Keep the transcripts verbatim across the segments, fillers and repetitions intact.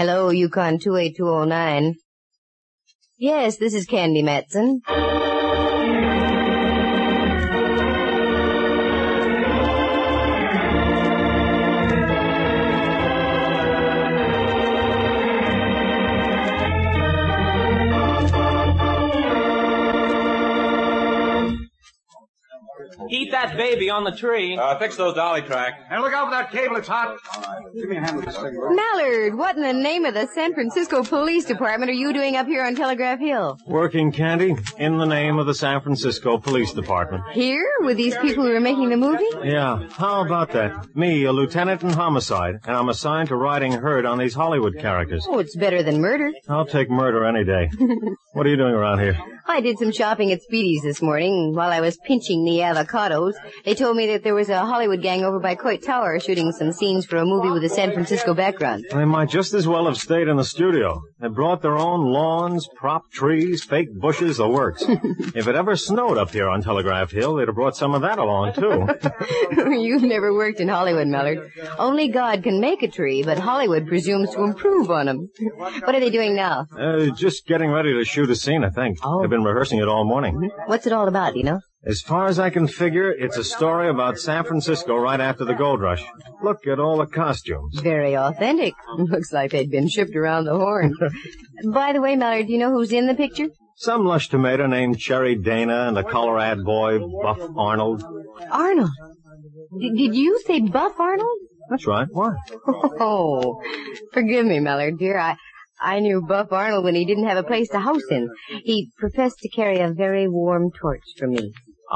Hello, Yukon two eight two oh nine. Yes, this is Candy Matson. Eat that baby on the tree. Uh, fix those dolly tracks. And look out for that cable, it's hot. Give me a hand with this thing, bro. Mallard, what in the name of the San Francisco Police Department are you doing up here on Telegraph Hill? Working, Candy, in the name of the San Francisco Police Department. Here? With these people who are making the movie? Yeah, how about that? Me, a lieutenant in homicide, and I'm assigned to riding herd on these Hollywood characters. Oh, it's better than murder. I'll take murder any day. What are you doing around here? I did some shopping at Speedy's this morning. While I was pinching the avocados, they told me that there was a Hollywood gang over by Coit Tower shooting some scenes for a movie with a San Francisco background. They might just as well have stayed in the studio. They brought their own lawns, prop trees, fake bushes, the works. If it ever snowed up here on Telegraph Hill, they'd have brought some of that along, too. You've never worked in Hollywood, Mallard. Only God can make a tree, but Hollywood presumes to improve on them. What are they doing now? Uh, just getting ready to shoot a scene, I think. Oh. They've been rehearsing it all morning. What's it all about, you know? As far as I can figure, it's a story about San Francisco right after the gold rush. Look at all the costumes. Very authentic. Looks like they'd been shipped around the horn. By the way, Mallard, do you know who's in the picture? Some lush tomato named Cherry Dana and the Colorado boy, Buff Arnold. Arnold? D- did you say Buff Arnold? That's right. Why? Oh, forgive me, Mallard, dear. I... I knew Buff Arnold when he didn't have a place to house in. He professed to carry a very warm torch for me.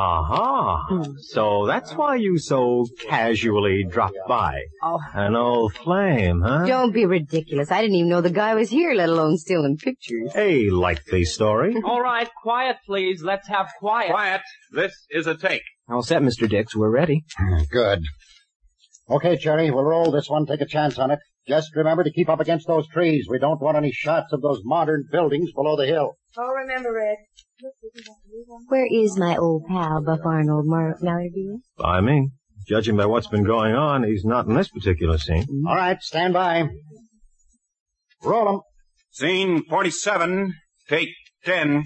Aha. Hmm. So that's why you so casually dropped by. Oh. An old flame, huh? Don't be ridiculous. I didn't even know the guy was here, let alone still in pictures. A likely story. All right, quiet, please. Let's have quiet. Quiet. This is a take. All set, Mister Dix. We're ready. Good. Okay, Cherry, we'll roll this one. Take a chance on it. Just remember to keep up against those trees. We don't want any shots of those modern buildings below the hill. Oh, remember, Red. Where is my old pal, Buff Arnold, Mar- Mallard? I mean, judging by what's been going on, he's not in this particular scene. All right, stand by. Roll 'em. Scene forty-seven, take ten.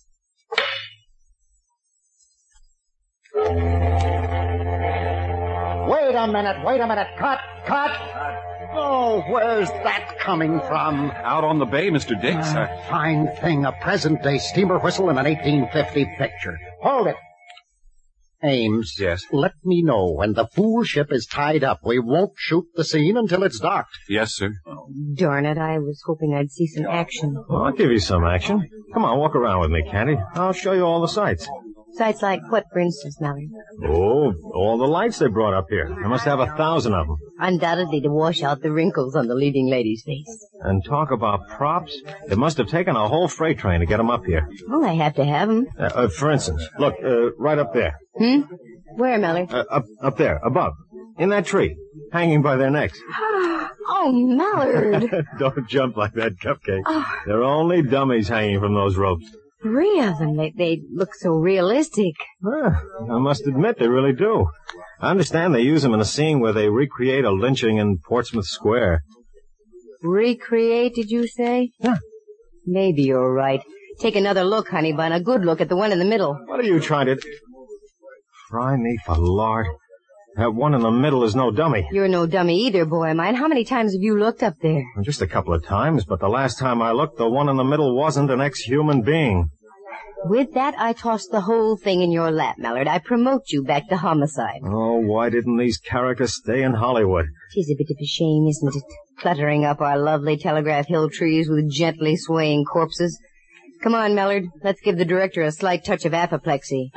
Wait a minute, wait a minute. Cut, cut. Oh, where's that coming from? Out on the bay, Mister Dix. A fine thing, a present-day steamer whistle in an eighteen fifty picture. Hold it. Ames. Yes? Let me know when the fool ship is tied up. We won't shoot the scene until it's docked. Yes, sir. Darn it, I was hoping I'd see some action. Well, I'll give you some action. Come on, walk around with me, Candy. I'll show you all the sights. Sights like what, for instance, Mallard? Oh, all the lights they brought up here. They must have a thousand of them. Undoubtedly to wash out the wrinkles on the leading lady's face. And talk about props. It must have taken a whole freight train to get them up here. Well, I have to have them. Uh, uh, for instance, look, uh, right up there. Hmm? Where, Mallard? Uh, up, up there, above. In that tree. Hanging by their necks. Oh, Mallard. Don't jump like that, Cupcake. Oh. They're only dummies hanging from those ropes. Three of them. They, they look so realistic. Well, I must admit they really do. I understand they use them in a scene where they recreate a lynching in Portsmouth Square. Recreate, did you say? Yeah. Maybe you're right. Take another look, honey bun. A good look at the one in the middle. What are you trying to... Fry me for lard. That one in the middle is no dummy. You're no dummy either, boy mine. How many times have you looked up there? Just a couple of times, but the last time I looked, the one in the middle wasn't an ex-human being. With that, I toss the whole thing in your lap, Mallard. I promote you back to homicide. Oh, why didn't these characters stay in Hollywood? Tis a bit of a shame, isn't it? Cluttering up our lovely Telegraph Hill trees with gently swaying corpses. Come on, Mallard. Let's give the director a slight touch of apoplexy.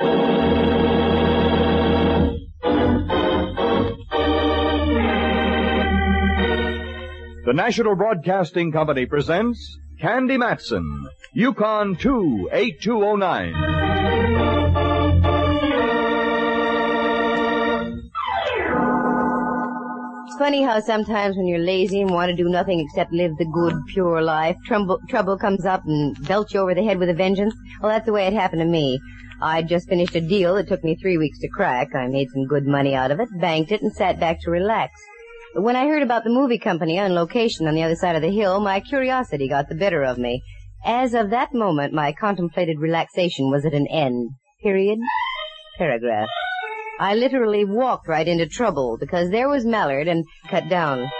The National Broadcasting Company presents Candy Matson, Yukon two eight two oh nine. It's funny how sometimes when you're lazy and want to do nothing except live the good, pure life, trouble, trouble comes up and belts you over the head with a vengeance. Well, that's the way it happened to me. I'd just finished a deal that took me three weeks to crack. I made some good money out of it, banked it, and sat back to relax. But when I heard about the movie company on location on the other side of the hill, my curiosity got the better of me. As of that moment, my contemplated relaxation was at an end. Period. Paragraph. I literally walked right into trouble because there was Mallard and cut down.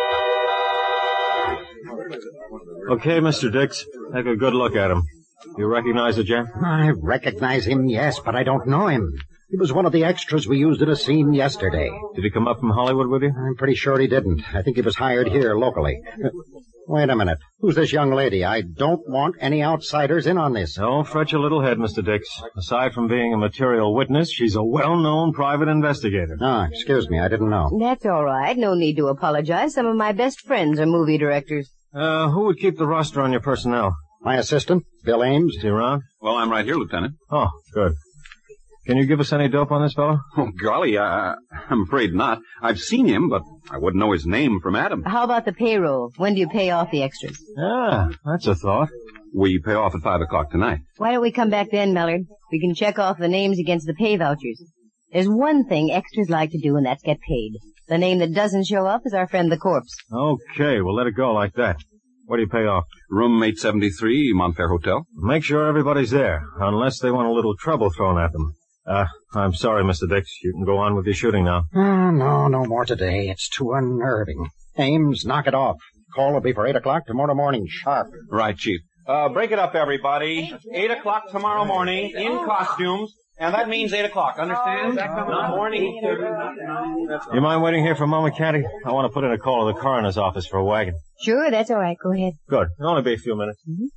Okay, Mister Dix. Take a good look at him. You recognize the gent? I recognize him, yes, but I don't know him. He was one of the extras we used in a scene yesterday. Did he come up from Hollywood with you? I'm pretty sure he didn't. I think he was hired here locally. Uh, wait a minute. Who's this young lady? I don't want any outsiders in on this. Don't fret your little head, Mister Dix. Aside from being a material witness, she's a well-known private investigator. Ah, excuse me. I didn't know. That's all right. No need to apologize. Some of my best friends are movie directors. Uh, who would keep the roster on your personnel? My assistant, Bill Ames. Is he around? Well, I'm right here, Lieutenant. Oh, good. Can you give us any dope on this fellow? Oh, golly, uh, I'm afraid not. I've seen him, but I wouldn't know his name from Adam. How about the payroll? When do you pay off the extras? Ah, that's a thought. We pay off at five o'clock tonight. Why don't we come back then, Mallard? We can check off the names against the pay vouchers. There's one thing extras like to do, and that's get paid. The name that doesn't show up is our friend the corpse. Okay, we'll let it go like that. What do you pay off? Room eight seventy-three, Montfair Hotel. Make sure everybody's there, unless they want a little trouble thrown at them. Uh, I'm sorry, Mister Dix. You can go on with your shooting now. Oh, no, no more today. It's too unnerving. Ames, knock it off. Call will be for eight o'clock tomorrow morning, sharp. Right, Chief. Uh, break it up, everybody. Eight o'clock tomorrow morning, in costumes. And that means eight o'clock, understand? Not morning. You mind waiting here for a moment, Candy? I want to put in a call to the coroner's office for a wagon. Sure, that's all right. Go ahead. Good. It'll only be a few minutes. Mm-hmm.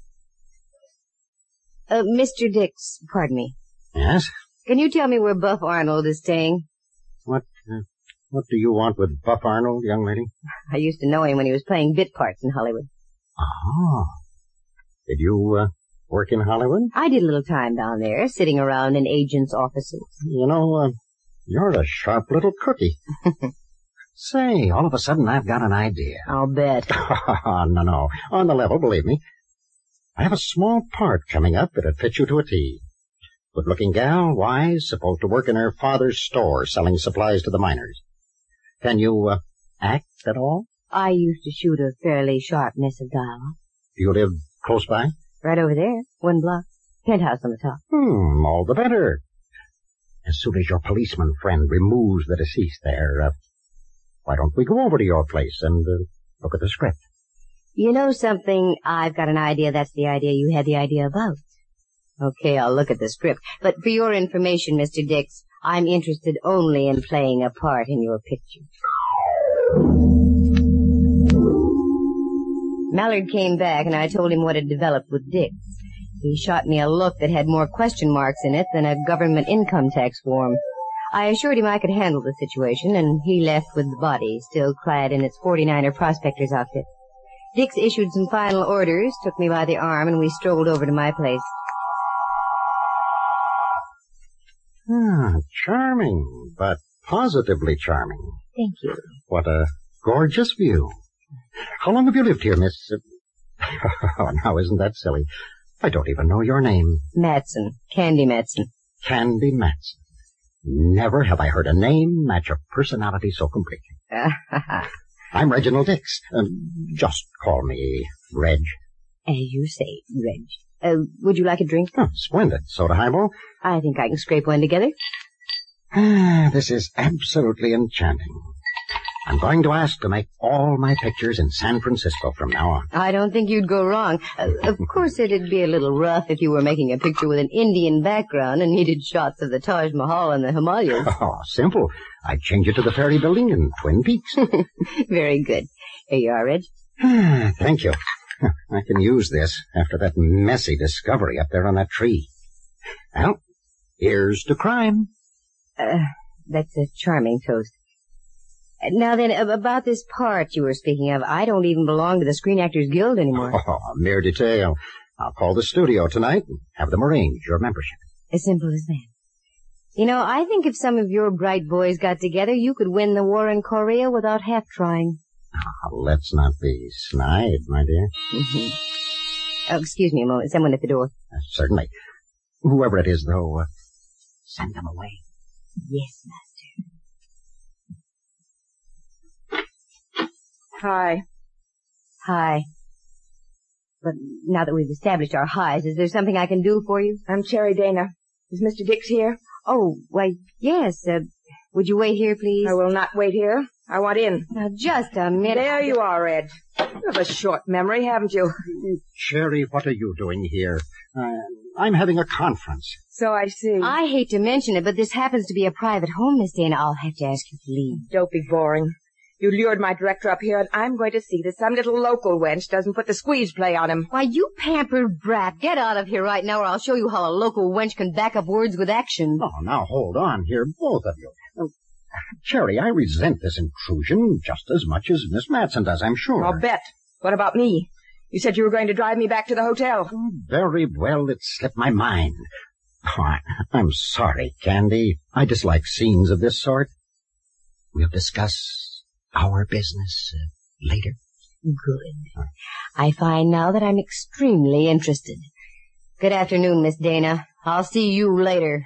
Uh, Mister Dix, pardon me. Yes? Can you tell me where Buff Arnold is staying? What, uh, what do you want with Buff Arnold, young lady? I used to know him when he was playing bit parts in Hollywood. Oh. Did you, uh, work in Hollywood? I did a little time down there, sitting around in agents' offices. You know, uh, you're a sharp little cookie. Say, all of a sudden I've got an idea. I'll bet. no, no. On the level, believe me. I have a small part coming up that'd fit you to a T. Good-looking gal, wise, supposed to work in her father's store selling supplies to the miners. Can you, uh, act at all? I used to shoot a fairly sharp mess of dialogue. Do you live close by? Right over there. One block. Penthouse on the top. Hmm, all the better. As soon as your policeman friend removes the deceased there, uh, why don't we go over to your place and uh, look at the script? You know something? I've got an idea that's the idea you had the idea about. Okay, I'll look at the script. But for your information, Mister Dix, I'm interested only in playing a part in your picture. Mallard came back, and I told him what had developed with Dix. He shot me a look that had more question marks in it than a government income tax form. I assured him I could handle the situation, and he left with the body, still clad in its forty-niner prospector's outfit. Dix issued some final orders, took me by the arm, and we strolled over to my place. Ah, charming, but positively charming. Thank you. What a gorgeous view. How long have you lived here, Miss... Oh, now, isn't that silly? I don't even know your name. Matson. Candy Matson. Candy Matson. Never have I heard a name match a personality so completely. I'm Reginald Dix. Um, just call me Reg. As you say, Reg. Uh, would you like a drink? Oh, splendid. Soda highball? I think I can scrape one together. Ah, this is absolutely enchanting. I'm going to ask to make all my pictures in San Francisco from now on. I don't think you'd go wrong. Uh, of course, it'd be a little rough if you were making a picture with an Indian background and needed shots of the Taj Mahal and the Himalayas. Oh, simple. I'd change it to the Ferry Building in Twin Peaks. Very good. Here you are, Reg. Thank you. I can use this after that messy discovery up there on that tree. Well, here's to crime. Uh, that's a charming toast. Now then, about this part you were speaking of, I don't even belong to the Screen Actors Guild anymore. Oh, a mere detail. I'll call the studio tonight and have them arrange your membership. As simple as that. You know, I think if some of your bright boys got together, you could win the war in Korea without half trying. Oh, let's not be snide, my dear. Mm-hmm. Oh, excuse me a moment. Someone at the door. Uh, certainly. Whoever it is, though, uh, send them away. Yes, master. Hi. Hi. But now that we've established our highs, is there something I can do for you? I'm Cherry Dana. Is Mister Dix here? Oh, why, yes. Uh, would you wait here, please? I will not wait here. I want in. Now, just a minute. There you are, Ed. You have a short memory, haven't you? Cherry, what are you doing here? Uh, I'm having a conference. So I see. I hate to mention it, but this happens to be a private home, Miss Dana. I'll have to ask you to leave. Don't be boring. You lured my director up here, and I'm going to see that some little local wench doesn't put the squeeze play on him. Why, you pampered brat, get out of here right now, or I'll show you how a local wench can back up words with action. Oh, now hold on here, both of you. Uh, Cherry, I resent this intrusion just as much as Miss Matson does, I'm sure. I'll bet. What about me? You said you were going to drive me back to the hotel. Oh, very well, it slipped my mind. Oh, I, I'm sorry, Candy. I dislike scenes of this sort. We'll discuss our business uh, later. Good. I find now that I'm extremely interested. Good afternoon, Miss Dana. I'll see you later.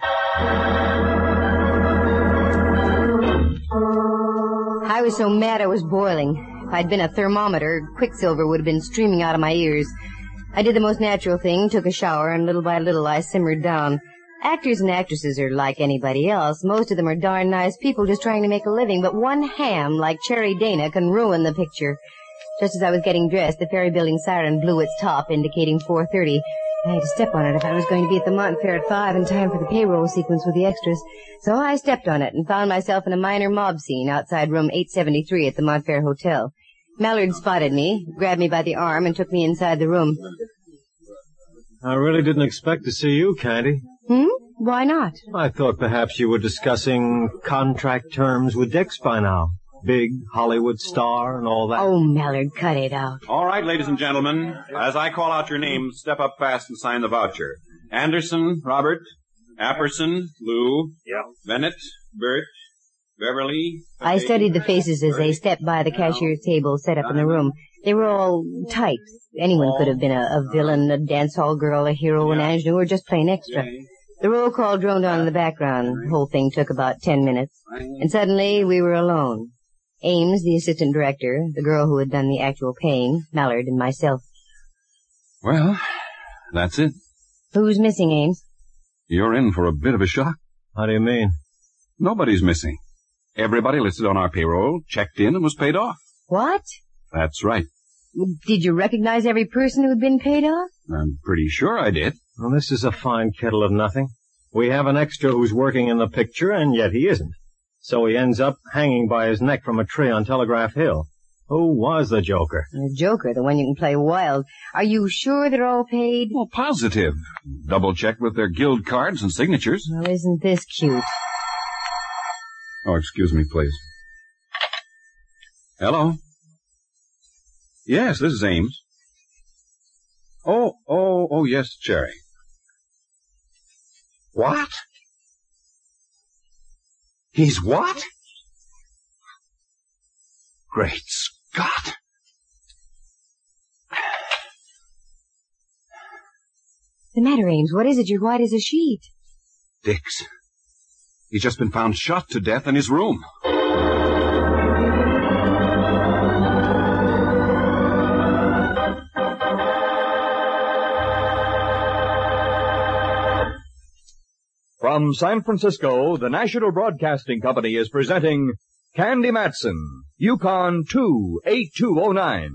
I was so mad I was boiling. If I'd been a thermometer, quicksilver would have been streaming out of my ears. I did the most natural thing, took a shower, and little by little I simmered down. Actors and actresses are like anybody else. Most of them are darn nice people just trying to make a living, but one ham like Cherry Dana can ruin the picture. Just as I was getting dressed, the ferry building siren blew its top, indicating four thirty. I had to step on it if I was going to be at the Montfair at five in time for the payroll sequence with the extras. So I stepped on it and found myself in a minor mob scene outside room eight seventy-three at the Montfair Hotel. Mallard spotted me, grabbed me by the arm, and took me inside the room. I really didn't expect to see you, Candy. Hmm? Why not? I thought perhaps you were discussing contract terms with Dix by now. Big Hollywood star and all that. Oh, Mallard, cut it out. All right, ladies and gentlemen, as I call out your names, step up fast and sign the voucher. Anderson, Robert, Apperson, Lou, yep. Bennett, Bert, Beverly. I studied the faces as they stepped by the cashier's table set up in the room. They were all types. Anyone could have been a, a villain, a dance hall girl, a hero, an ingenue, or just plain extra. The roll call droned on in the background. The whole thing took about ten minutes. And suddenly we were alone. Ames, the assistant director, the girl who had done the actual paying, Mallard, and myself. Well, that's it. Who's missing, Ames? You're in for a bit of a shock. How do you mean? Nobody's missing. Everybody listed on our payroll, checked in, and was paid off. What? That's right. Did you recognize every person who had been paid off? I'm pretty sure I did. Well, this is a fine kettle of nothing. We have an extra who's working in the picture, and yet he isn't. So he ends up hanging by his neck from a tree on Telegraph Hill. Who was the Joker? The Joker, the one you can play wild. Are you sure they're all paid? Well, positive. Double-checked with their guild cards and signatures. Well, isn't this cute? Oh, excuse me, please. Hello? Yes, this is Ames. Oh, oh, oh, yes, Cherry. What? He's what? Great Scott. The matter, Ames? What is it? You're white as a sheet. Dix. He's just been found shot to death in his room. From San Francisco, the National Broadcasting Company is presenting Candy Matson, Yukon two eight two oh nine.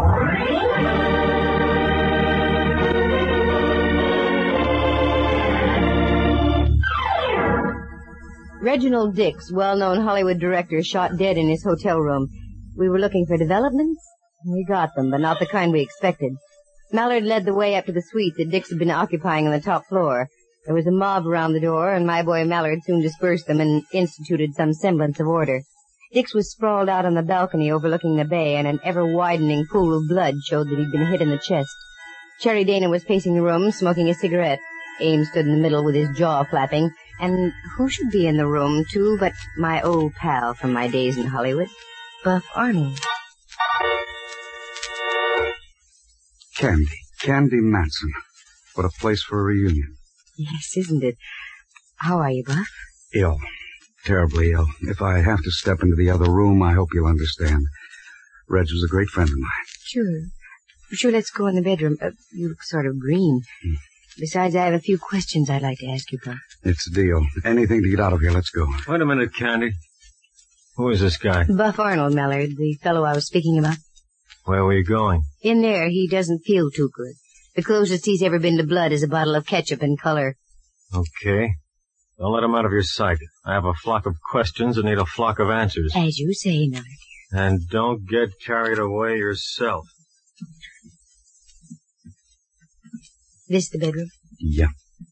Reginald Dix, well-known Hollywood director, shot dead in his hotel room. We were looking for developments. We got them, but not the kind we expected. Mallard led the way up to the suite that Dix had been occupying on the top floor. There was a mob around the door, and my boy Mallard soon dispersed them and instituted some semblance of order. Dix was sprawled out on the balcony overlooking the bay, and an ever-widening pool of blood showed that he'd been hit in the chest. Cherry Dana was pacing the room, smoking a cigarette. Ames stood in the middle with his jaw flapping. And who should be in the room, too, but my old pal from my days in Hollywood, Buff Arnold. Candy. Candy Matson. What a place for a reunion. Yes, isn't it? How are you, Buff? Ill. Terribly ill. If I have to step into the other room, I hope you'll understand. Reg was a great friend of mine. Sure. Sure, let's go in the bedroom. Uh, you look sort of green. Hmm. Besides, I have a few questions I'd like to ask you, Buff. It's a deal. Anything to get out of here. Let's go. Wait a minute, Candy. Who is this guy? Buff Arnold, Mallard, the fellow I was speaking about. Where were you going? In there. He doesn't feel too good. The closest he's ever been to blood is a bottle of ketchup in color. Okay. Don't let him out of your sight. I have a flock of questions and need a flock of answers. As you say, Mallard. And don't get carried away yourself. This the bedroom? Yeah.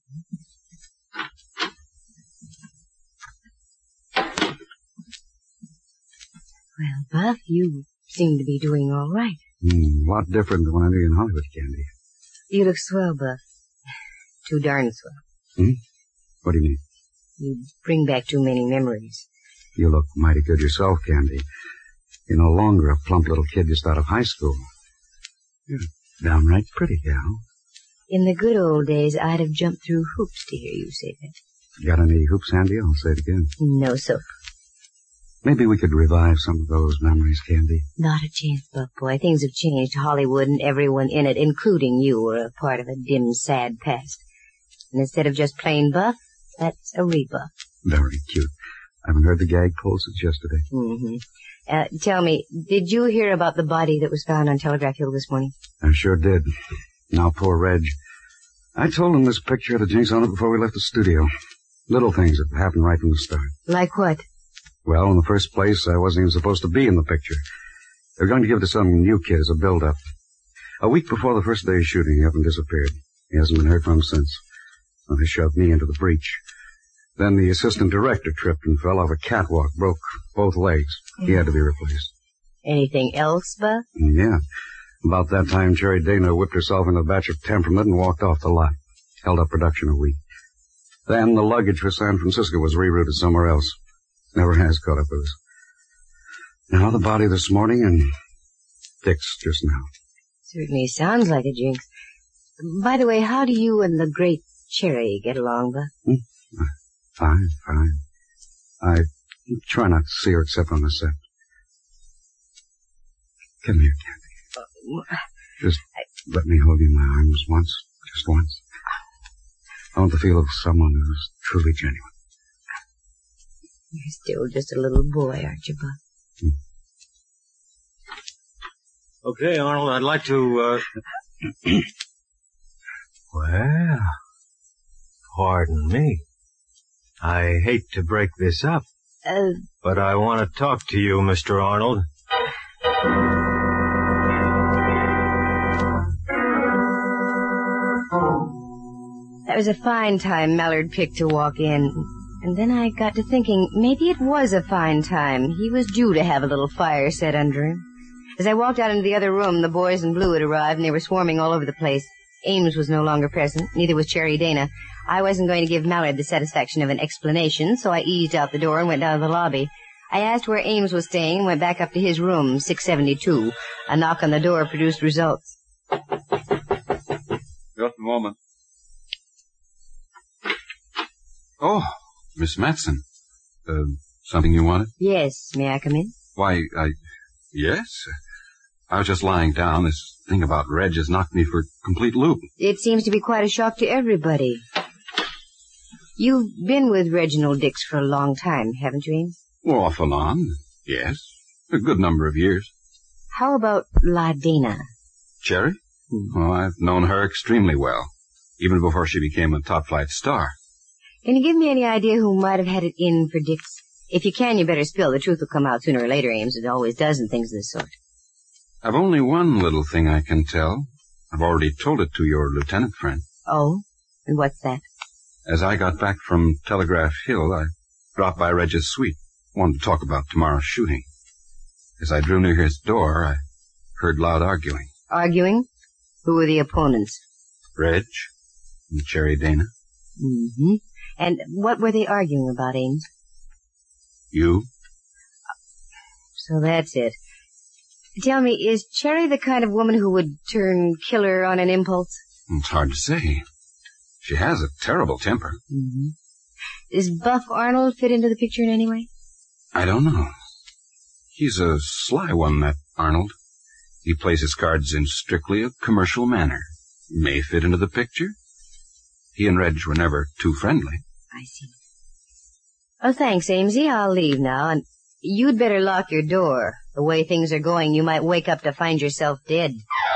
Well, Buff, you seem to be doing all right. Mm, a lot different than when I knew you in Hollywood, Candy. You look swell, Buff. Too darn swell. Hmm? What do you mean? You bring back too many memories. You look mighty good yourself, Candy. You're no longer a plump little kid just out of high school. You're downright pretty, gal. In the good old days, I'd have jumped through hoops to hear you say that. Got any hoops handy? I'll say it again. No, sir. Maybe we could revive some of those memories, Candy. Not a chance, Buff boy. Things have changed. Hollywood and everyone in it, including you, are a part of a dim, sad past. And instead of just plain Buff, that's a rebuff. Very cute. I haven't heard the gag pulled since yesterday. Mm-hmm. Uh, tell me, did you hear about the body that was found on Telegraph Hill this morning? I sure did. Now, poor Reg. I told him this picture had a jinx on it before we left the studio. Little things that happened right from the start. Like what? Well, in the first place, I wasn't even supposed to be in the picture. They were going to give it to some new kid as a build-up. A week before the first day of shooting, he up and disappeared. He hasn't been heard from since. Well, he shoved me into the breach. Then the assistant director tripped and fell off a catwalk, broke both legs. He had to be replaced. Anything else, Buff? Yeah. About that time, Cherry Dana whipped herself into a batch of temperament and walked off the lot. Held up production a week. Then the luggage for San Francisco was rerouted somewhere else. Never has caught up with us. Now the body this morning and Dick's just now. Certainly sounds like a jinx. By the way, how do you and the great Cherry get along, Buff? Hmm? Fine, fine. I try not to see her except on the set. Come here, Candy. Uh, Just let me hold you in my arms once. Just once. I want the feel of someone who's truly genuine. You're still just a little boy, aren't you, Buff? Hmm. Okay, Arnold, I'd like to, uh... well, pardon me. I hate to break this up, uh... but I want to talk to you, Mister Arnold. That was a fine time Mallard picked to walk in. And then I got to thinking, maybe it was a fine time. He was due to have a little fire set under him. As I walked out into the other room, the boys in blue had arrived, and they were swarming all over the place. Ames was no longer present. Neither was Cherry Dana. I wasn't going to give Mallard the satisfaction of an explanation, so I eased out the door and went down to the lobby. I asked where Ames was staying and went back up to his room, six seventy-two. A knock on the door produced results. Just a moment. Oh, Miss Matson. Uh, something you wanted? Yes. May I come in? Why, I... Yes. I was just lying down. This thing about Reg has knocked me for a complete loop. It seems to be quite a shock to everybody. You've been with Reginald Dix for a long time, haven't you, Ames? Well, off and on. Yes. A good number of years. How about La Dana? Cherry? Hmm. Well, I've known her extremely well. Even before she became a top-flight star. Can you give me any idea who might have had it in for Dix? If you can, you better spill. The truth will come out sooner or later, Ames. It always does in things of this sort. I've only one little thing I can tell. I've already told it to your lieutenant friend. Oh? And what's that? As I got back from Telegraph Hill, I dropped by Reg's suite. Wanted to talk about tomorrow's shooting. As I drew near his door, I heard loud arguing. Arguing? Who were the opponents? Reg and Cherry Dana. Mm-hmm. And what were they arguing about, Ames? You. So that's it. Tell me, is Cherry the kind of woman who would turn killer on an impulse? It's hard to say. She has a terrible temper. Mm-hmm. Does Buff Arnold fit into the picture in any way? I don't know. He's a sly one, that Arnold. He plays his cards in strictly a commercial manner. May fit into the picture. He and Reg were never too friendly. I see. Oh, thanks, Amesy. I'll leave now, and you'd better lock your door. The way things are going, you might wake up to find yourself dead.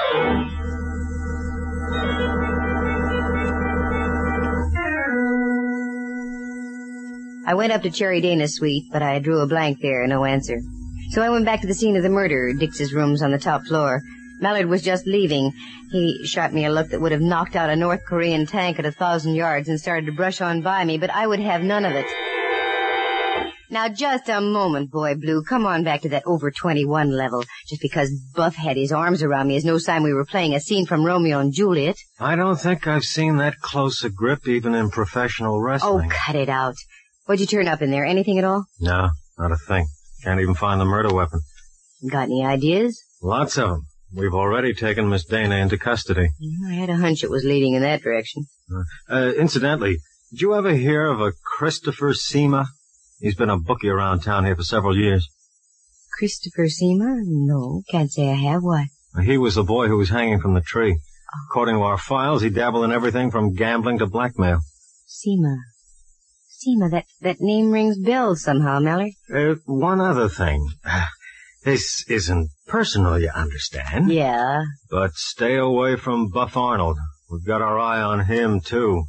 I went up to Cherry Dana's suite, but I drew a blank there, no answer. So I went back to the scene of the murder, Dix's room's on the top floor. Mallard was just leaving. He shot me a look that would have knocked out a North Korean tank at a thousand yards and started to brush on by me, but I would have none of it. Now, just a moment, Boy Blue. Come on back to that over twenty-one level. Just because Buff had his arms around me is no sign we were playing a scene from Romeo and Juliet. I don't think I've seen that close a grip even in professional wrestling. Oh, cut it out. What'd you turn up in there? Anything at all? No, not a thing. Can't even find the murder weapon. Got any ideas? Lots of them. We've already taken Miss Dana into custody. I had a hunch it was leading in that direction. Uh, uh, incidentally, did you ever hear of a Christopher Seema? He's been a bookie around town here for several years. Christopher Seema? No, can't say I have. Why? He was the boy who was hanging from the tree. According to our files, he dabbled in everything from gambling to blackmail. Seema. Seema, that, that name rings bells somehow, Mallard. Uh, one other thing. This isn't personal, you understand? Yeah. But stay away from Buff Arnold. We've got our eye on him, too.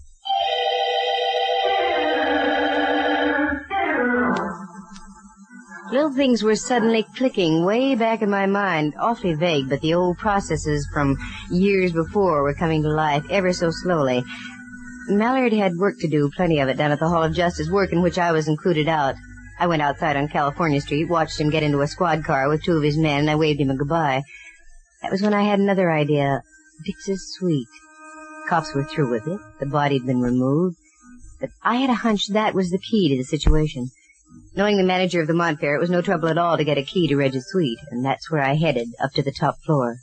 Little things were suddenly clicking way back in my mind, awfully vague, but the old processes from years before were coming to life ever so slowly. Mallard had work to do, plenty of it, down at the Hall of Justice, work in which I was included out. I went outside on California Street, watched him get into a squad car with two of his men, and I waved him a goodbye. That was when I had another idea. Dix's suite. Cops were through with it. The body had been removed. But I had a hunch that was the key to the situation. Knowing the manager of the Montfair, it was no trouble at all to get a key to Reg's suite, and that's where I headed, up to the top floor.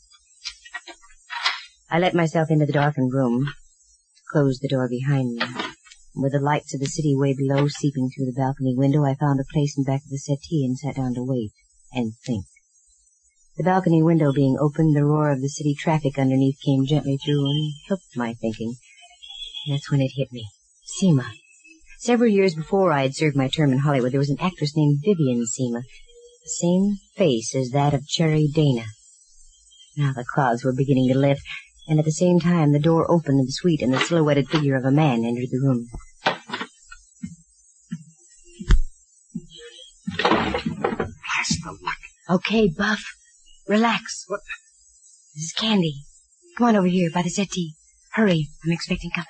I let myself into the darkened room, closed the door behind me. With the lights of the city way below seeping through the balcony window, I found a place in back of the settee and sat down to wait and think. The balcony window being open, the roar of the city traffic underneath came gently through and helped my thinking. And that's when it hit me. Seema. Several years before I had served my term in Hollywood, there was an actress named Vivian Seema. The same face as that of Cherry Dana. Now the clouds were beginning to lift, and at the same time the door opened in the suite and the silhouetted figure of a man entered the room. Blast the luck. Okay, Buff. Relax. What? This is Candy. Come on over here by the settee. Hurry, I'm expecting company.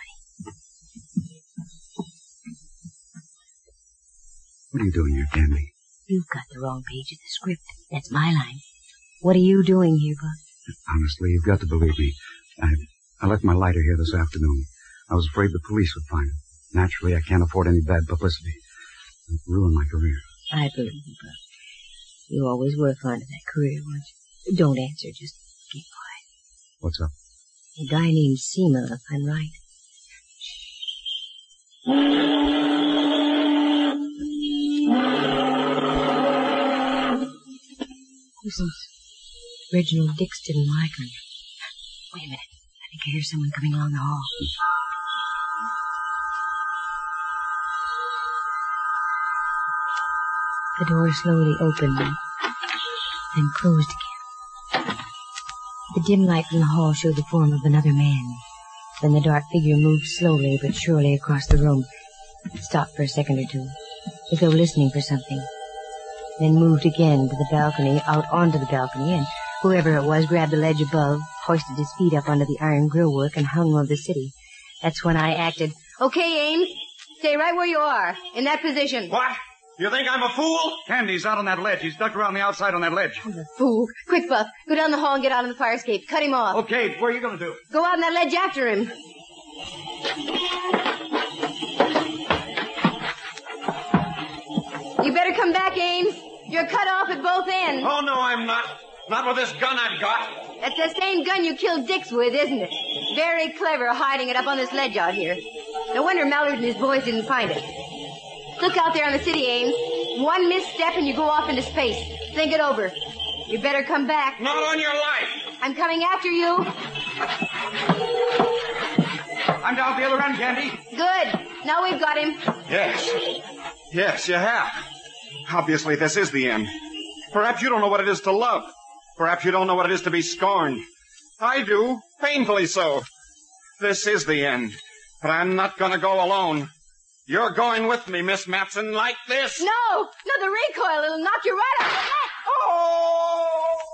What are you doing here, Candy? You've got the wrong page of the script. That's my line. What are you doing here, Buff? Honestly, you've got to believe me. I, I left my lighter here this afternoon. I was afraid the police would find it. Naturally, I can't afford any bad publicity. It would ruin my career. I believe you, Buff. You always were fond of that career, weren't you? Don't answer, just keep quiet. What's up? A guy named Seema, if I'm right. Nuisance. Reginald Dix didn't like me. Wait a minute. I think I hear someone coming along the hall. The door slowly opened and then closed again. The dim light from the hall showed the form of another man. Then the dark figure moved slowly but surely across the room. It stopped for a second or two, as though listening for something. Then moved again to the balcony, out onto the balcony, and whoever it was grabbed the ledge above, hoisted his feet up onto the iron grillwork, and hung over the city. That's when I acted. Okay, Ames. Stay right where you are, in that position. What? You think I'm a fool? Candy's out on that ledge. He's ducked around the outside on that ledge. I'm a fool. Quick, Buff. Go down the hall and get out on the fire escape. Cut him off. Okay, what are you going to do? Go out on that ledge after him. You better come back, Ames. You're cut off at both ends. Oh, no, I'm not. Not with this gun I've got. That's the same gun you killed Dix with, isn't it? Very clever hiding it up on this ledge out here. No wonder Mallard and his boys didn't find it. Look out there on the city, Ames. One misstep and you go off into space. Think it over. You better come back. Not on your life. I'm coming after you. I'm down the other end, Candy. Good. Now we've got him. Yes. Yes, you have. Obviously, this is the end. Perhaps you don't know what it is to love. Perhaps you don't know what it is to be scorned. I do. Painfully so. This is the end. But I'm not going to go alone. You're going with me, Miss Matson, like this. No. No, the recoil. It'll knock you right off the net. Oh!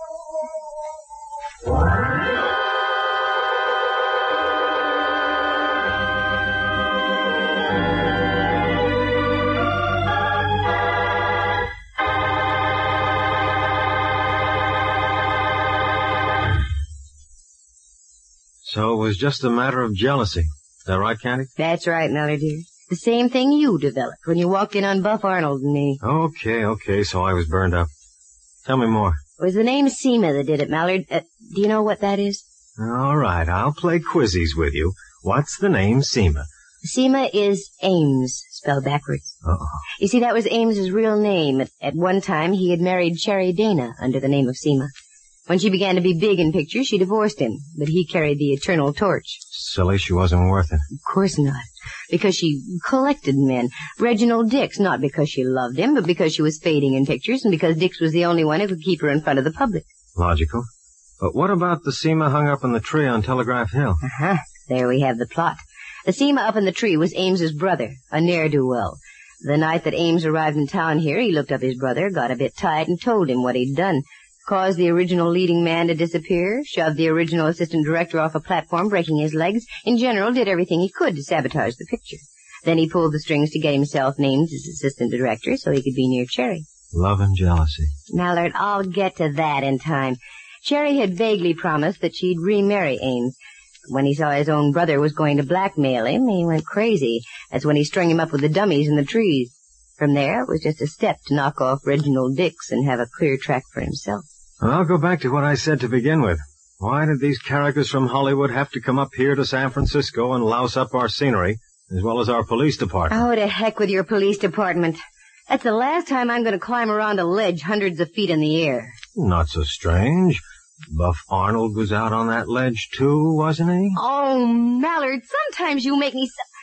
So it was just a matter of jealousy. Is that right, Candy? That's right, Mallard, dear. The same thing you developed when you walked in on Buff Arnold and me. Okay, okay, so I was burned up. Tell me more. It was the name Seema that did it, Mallard. Uh, do you know what that is? All right, I'll play quizzies with you. What's the name Seema? Seema is Ames, spelled backwards. Uh-oh. You see, that was Ames's real name. At, at one time, he had married Cherry Dana under the name of Seema. When she began to be big in pictures, she divorced him, but he carried the eternal torch. Silly, she wasn't worth it. Of course not. Because she collected men. Reginald Dix, not because she loved him, but because she was fading in pictures, and because Dix was the only one who could keep her in front of the public. Logical. But what about the Seema hung up in the tree on Telegraph Hill? Uh-huh. There we have the plot. The Seema up in the tree was Ames's brother, a ne'er-do-well. The night that Ames arrived in town here, he looked up his brother, got a bit tight, and told him what he'd done. Caused the original leading man to disappear, shoved the original assistant director off a platform, breaking his legs. In general, did everything he could to sabotage the picture. Then he pulled the strings to get himself named as assistant director so he could be near Cherry. Love and jealousy. Mallard, I'll get to that in time. Cherry had vaguely promised that she'd remarry Ames. When he saw his own brother was going to blackmail him, he went crazy. That's when he strung him up with the dummies in the trees. From there, it was just a step to knock off Reginald Dix and have a clear track for himself. Well, I'll go back to what I said to begin with. Why did these characters from Hollywood have to come up here to San Francisco and louse up our scenery, as well as our police department? Oh, to heck with your police department. That's the last time I'm going to climb around a ledge hundreds of feet in the air. Not so strange. Buff Arnold was out on that ledge, too, wasn't he? Oh, Mallard, sometimes you make me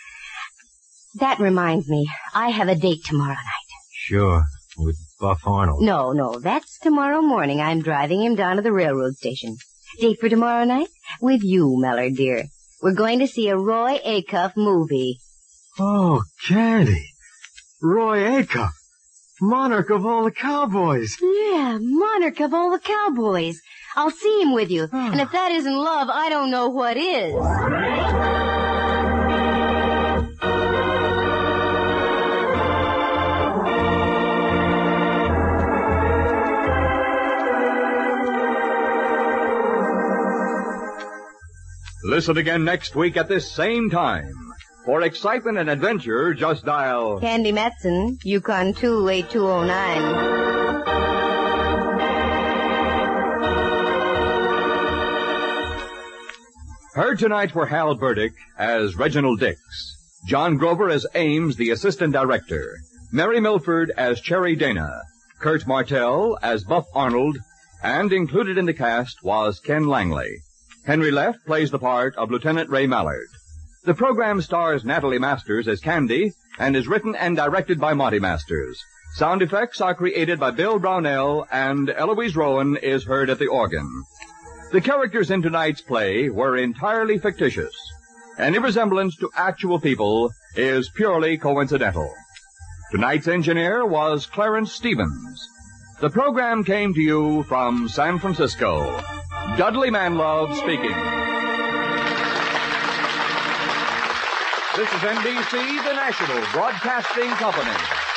so... That reminds me, I have a date tomorrow night. Sure, with Buff Arnold. No, no, that's tomorrow morning. I'm driving him down to the railroad station. Date for tomorrow night? With you, Mallard, dear. We're going to see a Roy Acuff movie. Oh, Candy. Roy Acuff. Monarch of all the cowboys. Yeah, monarch of all the cowboys. I'll see him with you. And if that isn't love, I don't know what is. Listen again next week at this same time. For excitement and adventure, just dial... Candy Matson, Yukon two eight two oh nine. Heard tonight were Hal Burdick as Reginald Dix, John Grover as Ames, the assistant director, Mary Milford as Cherry Dana, Kurt Martell as Buff Arnold, and included in the cast was Ken Langley. Henry Leff plays the part of Lieutenant Ray Mallard. The program stars Natalie Masters as Candy and is written and directed by Monty Masters. Sound effects are created by Bill Brownell, and Eloise Rowan is heard at the organ. The characters in tonight's play were entirely fictitious. Any resemblance to actual people is purely coincidental. Tonight's engineer was Clarence Stevens. The program came to you from San Francisco. Dudley Manlove speaking. This is N B C, the National Broadcasting Company.